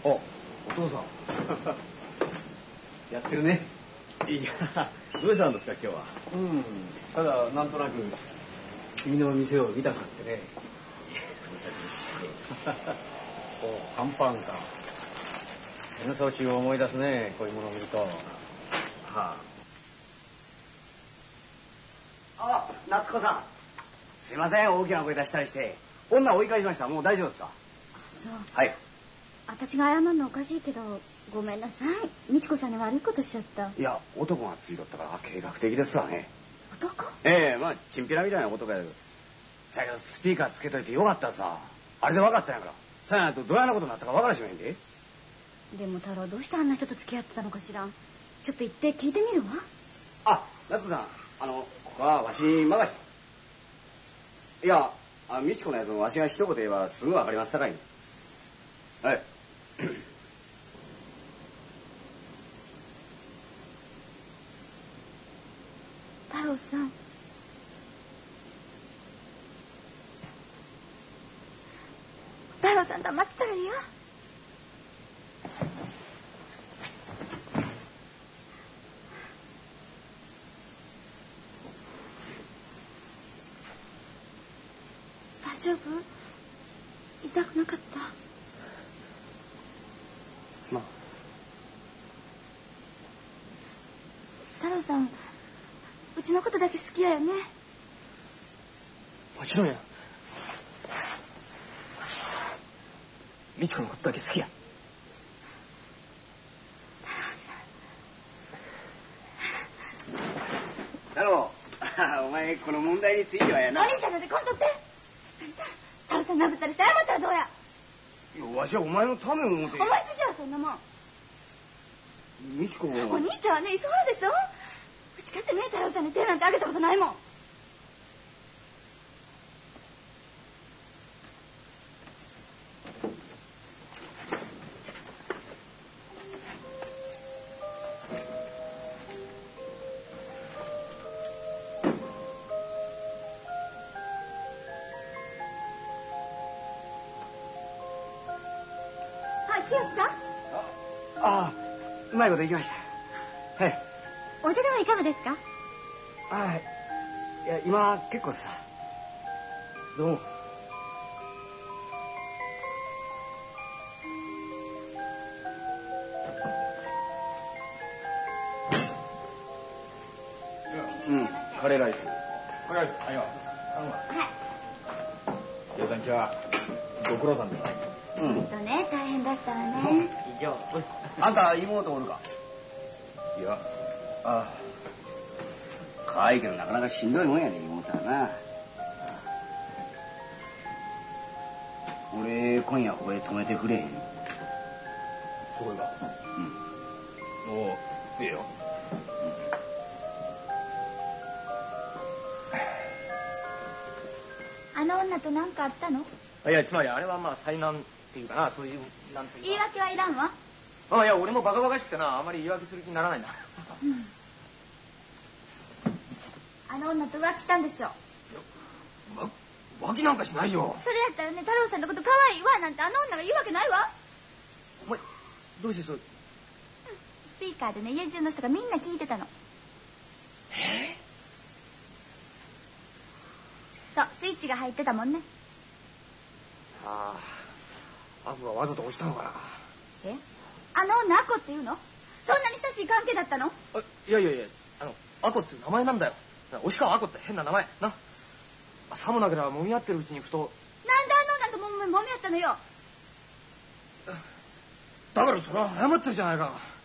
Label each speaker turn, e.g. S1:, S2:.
S1: お父さんやってるね。
S2: いや、どうしたんですか今日は。
S1: ただなんとなく君の店を見たかってね。お、乾パンか。戦争中を思い出すね、こういうものを見ると。は
S3: あ、夏子さん、すいません、大きな声出したりして。女追い返しました。もう大丈夫ですわ。
S4: そう。
S3: はい。
S4: 私が謝るのおかしいけど、ごめんなさい。美智子さんに悪いことしちゃった。
S3: いや、男がついとったから計画的ですわね。
S4: 男？
S3: まあチンピラみたいな男やけど。さけどスピーカーつけといてよかったさ。あれで分かったんやから。さやないとどやなことになったか分からしまへんで。
S4: でも太郎どうしてあんな人と付き合ってたのかしら。ちょっと行って聞いてみるわ。
S3: あ、夏子さん、ここはわしに任せて。いや、美智子のやつもわしが一言言えばすぐ分かりますさかいに。はい。
S4: 太郎さん。太郎さん黙ってたらいいよ。大丈夫？痛くなかった？
S3: すまん。
S4: 太郎さん、うちのことだけ好きやよね。
S3: もちろんや。美智子のことだけ好きや。太郎、お前この問題についてはやな。
S4: お兄ちゃんなんてこんとって。太郎さん殴ったりして謝ったらどうや。
S3: いや、わしはお前のためを思って。
S4: 思いつきはそんなもん。
S3: 美智子も。
S4: お兄ちゃんはね、いそうでしょ。うちかってね、太郎さんに手なんてあげたことないもん。清さん。
S3: ああ、うまいこといきました。はい。
S4: お茶ではいかがですか。
S3: はい。いや、今結構さ。どうも。
S2: カレーライス。
S1: カレーライス。はいよ。頼むわ。
S4: はい。
S2: 皆さん今日はご苦労さんですね。
S4: ね、大変だったわね。
S3: 以上。あんた妹おるか。
S2: いや。
S3: ああ。可愛いけどなかなかしんどいもんやね、妹はな。俺今夜ここへ泊めてくれへん。
S2: そこが。おお、いいよ。
S4: あの女と何かあったの？
S5: いや、つまりあれはまあ災難っていうかな、そういうなんていうか。
S4: 言い訳はいらんわ。
S5: いや、俺もバカバカしくてな、あまり言い訳する気にならないんだ。
S4: あの女と浮気したんですよ。
S5: 浮気なんかしないよ。
S4: それやったらね、太郎さんのこと可愛いわなんてあの女が言うわけないわ。
S5: お前どうしてそう。
S4: スピーカーでね、家中の人がみんな聞いてたの。そう、スイッチが入ってたもんね。
S5: ああ、アブはわざと押したのかな。
S4: あの女アコって言うの？そんなに親しい関係だったの？
S5: いやいやいや、アコっていう名前なんだよ。押川アコって変な名前な。さもなければ揉み合ってるうちにふと。
S4: なんであの女ともみ合ったのよ。
S5: だからそれは謝ってるじゃないか。